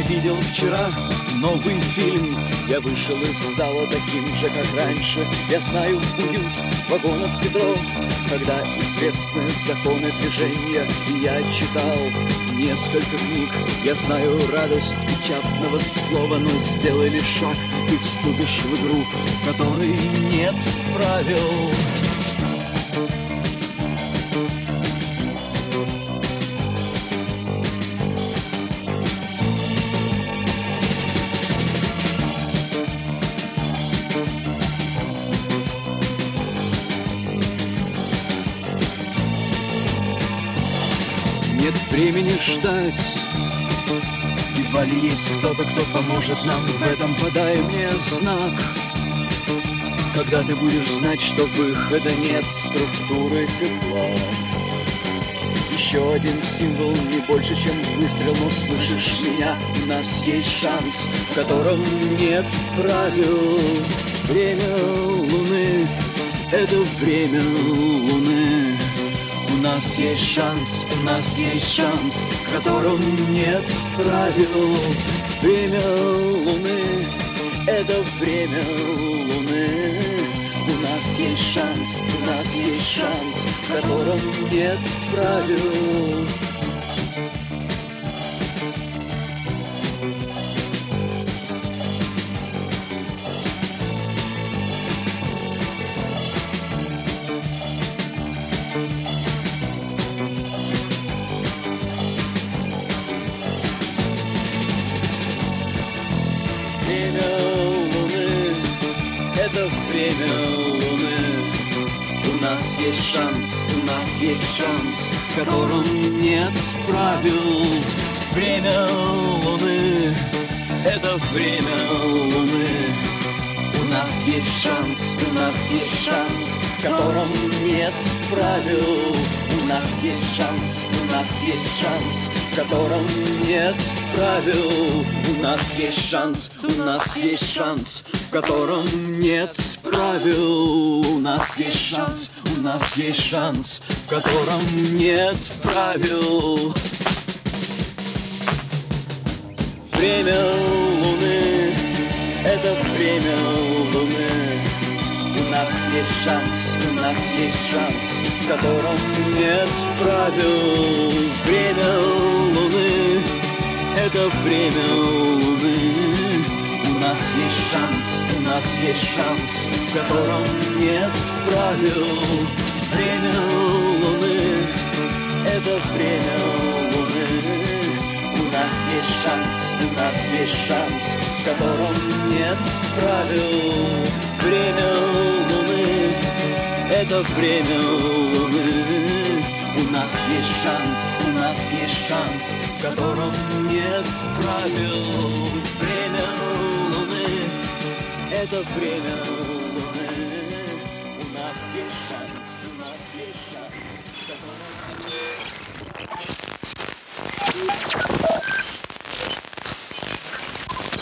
видел вчера новый фильм. Я вышел из зала таким же, как раньше. Я знаю уют вагонов метро, когда известны законы движения. И я читал несколько книг. Я знаю радость печатного слова, но сделай лишь шаг, ты вступишь в игру, в которой нет правил. Нет времени ждать. Едва ли есть кто-то, кто поможет нам в этом. Подай мне знак, когда ты будешь знать, что выхода нет. Структуры тепла. Еще один символ, не больше, чем выстрел. Но слышишь меня? У нас есть шанс, в котором нет правил. Время Луны — это время Луны. У нас есть шанс, у нас есть шанс, в котором нет правил. Время Луны — это время Луны. У нас есть шанс, у нас есть шанс, в котором нет правил. Время Луны — это время Луны. У нас есть шанс, у нас есть шанс, в котором нет правил. Время Луны — это время Луны. У нас есть шанс, у нас есть шанс, в котором нет правил. У нас есть шанс, у нас есть шанс, в котором нет правил. У нас есть шанс, у нас есть шанс, в котором нет правил. У нас есть шанс, у нас есть шанс, в котором нет правил. Время Луны — это время Луны. У нас есть шанс, у нас есть шанс, в котором нет правил. Время Луны — это время Луны. У нас есть шанс, у нас есть шанс, в котором нет правил. Время Луны — это время Луны. У нас есть шанс, у нас есть шанс, в котором нет правил. Время Луны — это время Луны. У нас есть шанс, у нас есть шанс, в котором нет правил. Время Луны — это время Луны. У нас есть шанс, у нас есть шанс, в котором нет правил.